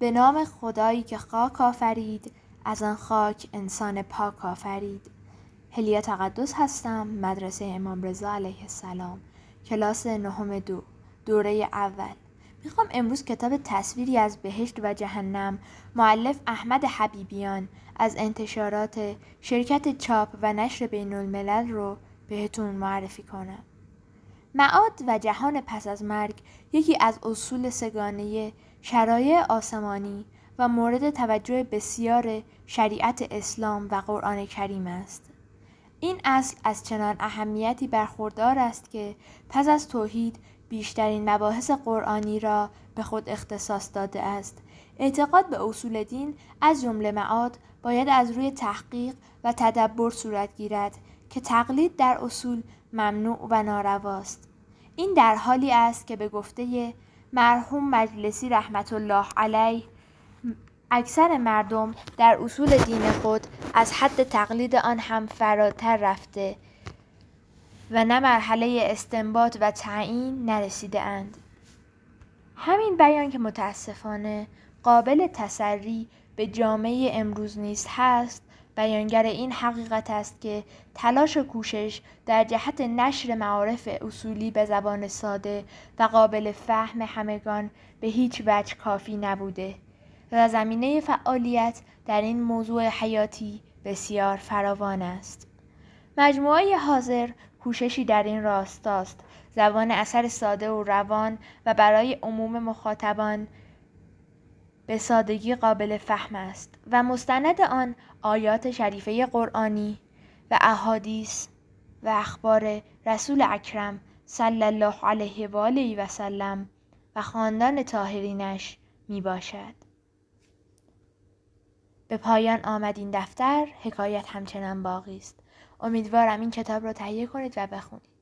به نام خدایی که خاک آفرید، از آن خاک انسان پاک آفرید. هلیا تقدس هستم، مدرسه امام رضا علیه السلام، کلاس 9 دوره اول. میخوام امروز کتاب تصویری از بهشت و جهنم مؤلف احمد حبیبیان از انتشارات شرکت چاپ و نشر بین الملل رو بهتون معرفی کنم. معاد و جهان پس از مرگ یکی از اصول سگانه شرایع آسمانی و مورد توجه بسیار شریعت اسلام و قرآن کریم است. این اصل از چنان اهمیتی برخوردار است که پس از توحید بیشترین مباحث قرآنی را به خود اختصاص داده است. اعتقاد به اصول دین از جمله معاد باید از روی تحقیق و تدبر صورت گیرد که تقلید در اصول ممنوع و نارواست. این در حالی است که به گفته مرحوم مجلسی رحمت الله علیه اکثر مردم در اصول دین خود از حد تقلید آن هم فراتر رفته و نه مرحله استنباط و تعیین نرسیده اند. همین بیان که متاسفانه قابل تسری به جامعه امروز نیست هست، بیانگر این حقیقت است که تلاش و کوشش در جهت نشر معارف اصولی به زبان ساده و قابل فهم همگان به هیچ وجه کافی نبوده و زمینه فعالیت در این موضوع حیاتی بسیار فراوان است. مجموعه حاضر کوششی در این راستاست زبان اثر ساده و روان و برای عموم مخاطبان به سادگی قابل فهم است و مستند آن آیات شریفه قرآنی و احادیث و اخبار رسول اکرم صلی الله علیه و آله و سلم و خاندان طاهرینش می باشد. به پایان آمد این دفتر، حکایت همچنان باقی است. امیدوارم این کتاب را تهیه کنید و بخونید.